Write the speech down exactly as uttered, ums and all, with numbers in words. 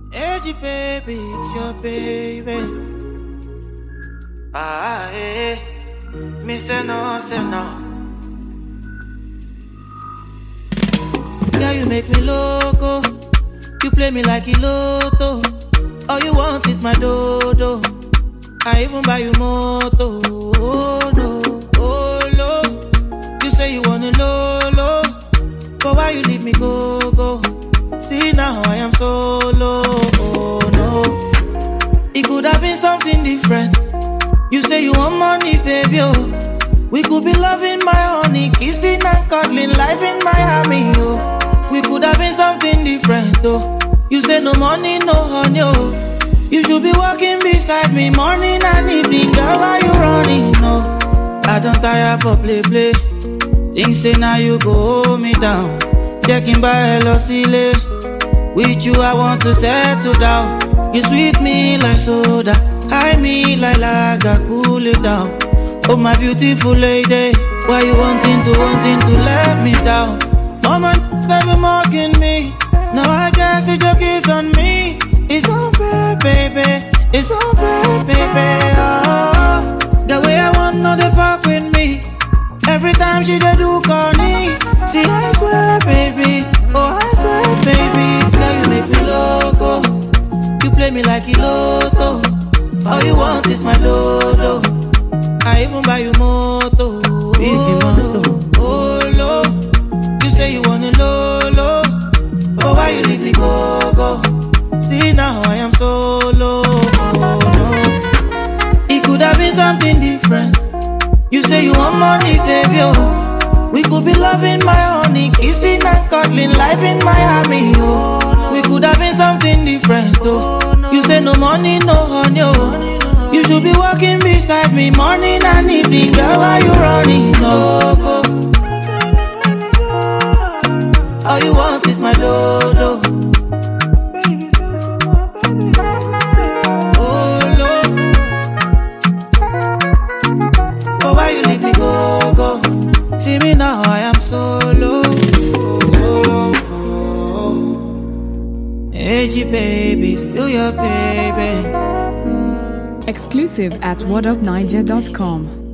Edgy baby, it's your baby. Ah, eh. Me say no, say no. Yeah, you make me loco. You play me like a lotto. All you want is my dodo. I even buy you moto. Oh no, oh no. You say you want a lolo, but why you leave me go go? See now I am solo. Oh no, it could have been something different. You say you want money, baby. Oh, we could be loving my honey, kissing and cuddling, life in Miami. Oh, we could have been something different. Oh, you say no money, no honey. Oh, you should be walking beside me morning and evening. Girl, why you running? No, I don't tire for play play. Think say now you go hold me down. Checking by hello silly. With you I want to settle down. You sweet me like soda, high me like lager, cool it down. Oh my beautiful lady, why you wanting to, wanting to let me down? Mama, they be mocking me. No, I guess the joke is on me. It's unfair, baby. It's unfair, baby. Oh, the way I want, no, they fuck with me. Every time she dey do corny. See, I swear, baby. Oh, I swear, baby. Girl, you make me loco. You play me like a lotto. All you want is my dodo. I even buy you moto. Big moto. Oh, lo. You say you want a lolo. Oh, why you leave me go, go? See, now I am solo. Oh, no. It could have been something different. You say you want money, baby. Oh, we could be loving my honey, kissing and cuddling, life in Miami. Oh, we could have been something different. Oh, you say no money, no honey. Oh, you should be walking beside me morning and evening. Girl, why you running? No, go. All you want is my dodo. Oh, Lord. Oh, why you leave me go, go? See me now, I am solo. Solo. Edgy baby, still your baby. Exclusive at what up niger dot com.